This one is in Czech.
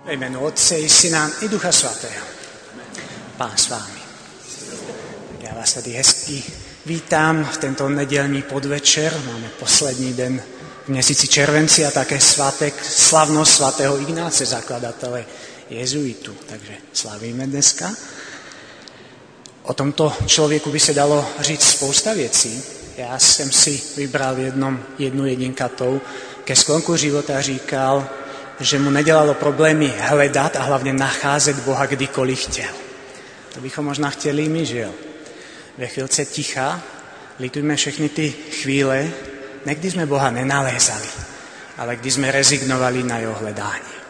Ve jménu Otce i Syna i Ducha Svatého. Pán s vámi. Já vás tady hezky vítám v tento nedělní podvečer. Máme poslední den v měsíci červenci a také svátek, slavnost svatého Ignáce, zakladatele jezuitů. Takže slavíme dneska. O tomto člověku by se dalo říct spousta věcí. Já jsem si vybral jednu jedinkatou. Ke sklonku života říkal, že mu nedělalo problémy hledat a hlavně nacházet Boha kdykoliv chtěl. To bychom možná chtěli my, že jo? Ve chvílce ticha litujme všechny ty chvíle, ne kdy jsme Boha nenalézali, ale kdy jsme rezignovali na jeho hledání.